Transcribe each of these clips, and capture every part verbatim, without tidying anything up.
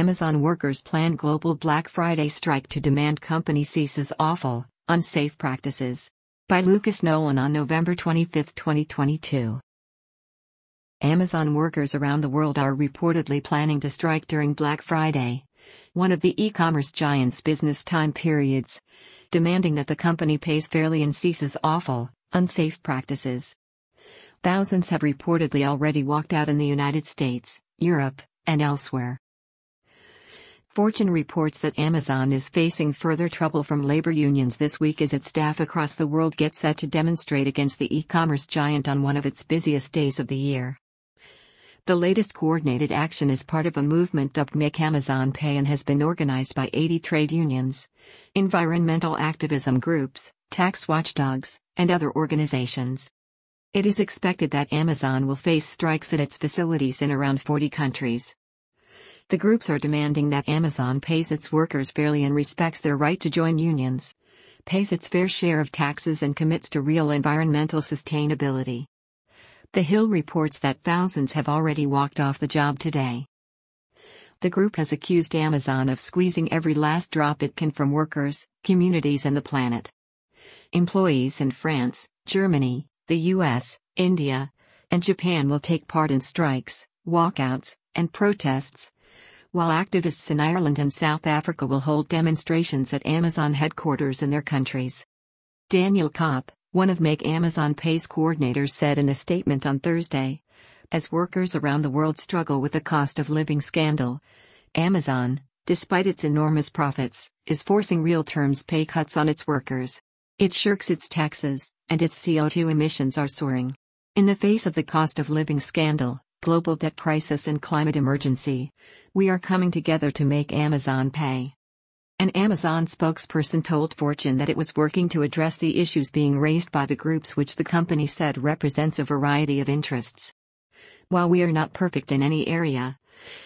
Amazon workers plan global Black Friday strike to demand company ceases awful, unsafe practices. By Lucas Nolan on November twenty-fifth, twenty twenty-two. Amazon workers around the world are reportedly planning to strike during Black Friday, one of the e-commerce giant's business time periods, demanding that the company pays fairly and ceases awful, unsafe practices. Thousands have reportedly already walked out in the United States, Europe, and elsewhere. Fortune reports that Amazon is facing further trouble from labor unions this week as its staff across the world get set to demonstrate against the e-commerce giant on one of its busiest days of the year. The latest coordinated action is part of a movement dubbed Make Amazon Pay and has been organized by eighty trade unions, environmental activism groups, tax watchdogs, and other organizations. It is expected that Amazon will face strikes at its facilities in around forty countries. The groups are demanding that Amazon pays its workers fairly and respects their right to join unions, pays its fair share of taxes and commits to real environmental sustainability. The Hill reports that thousands have already walked off the job today. The group has accused Amazon of squeezing every last drop it can from workers, communities and the planet. Employees in France, Germany, the U S, India, and Japan will take part in strikes, walkouts, and protests, while activists in Ireland and South Africa will hold demonstrations at Amazon headquarters in their countries. Daniel Kopp, one of Make Amazon Pay's coordinators, said in a statement on Thursday, as workers around the world struggle with the cost of living scandal, Amazon, despite its enormous profits, is forcing real terms pay cuts on its workers. It shirks its taxes, and its C O two emissions are soaring. In the face of the cost of living scandal, global debt crisis and climate emergency, we are coming together to make Amazon pay. An Amazon spokesperson told Fortune that it was working to address the issues being raised by the groups, which the company said represents a variety of interests. While we are not perfect in any area,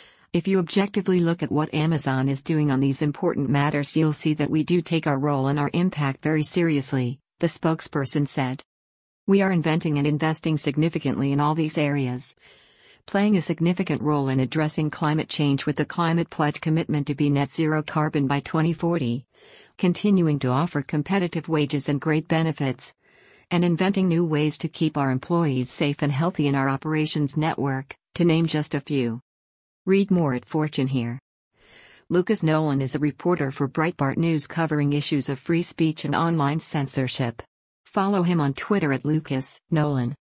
if you objectively look at what Amazon is doing on these important matters, you'll see that we do take our role and our impact very seriously, the spokesperson said. We are inventing and investing significantly in all these areas, playing a significant role in addressing climate change with the Climate Pledge commitment to be net zero carbon by twenty forty, continuing to offer competitive wages and great benefits, and inventing new ways to keep our employees safe and healthy in our operations network, to name just a few. Read more at Fortune here. Lucas Nolan is a reporter for Breitbart News covering issues of free speech and online censorship. Follow him on Twitter at Lucas Nolan.